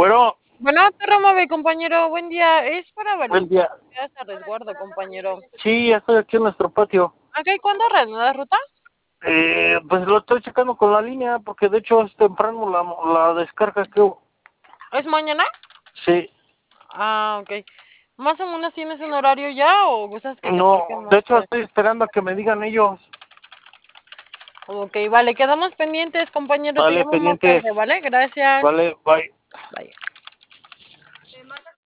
Bueno, Bueno, Torre Móvil, compañero, buen día. Es para buen validar día. a resguardo, compañero. Sí, ya estoy aquí en nuestro patio. Ok, ¿cuándo reanuda ruta? Pues lo estoy checando con la línea porque de hecho es temprano la descarga que hubo. ¿Es mañana? Sí, Ah, ok. ¿Más o menos tienes un horario ya o gustas que te no, marque de más hecho tarde? estoy esperando a que me digan ellos. Ok, vale, quedamos pendientes, compañero. Te Vale, llamo más pendiente. tarde, ¿vale? Gracias. Vale, bye. Bye.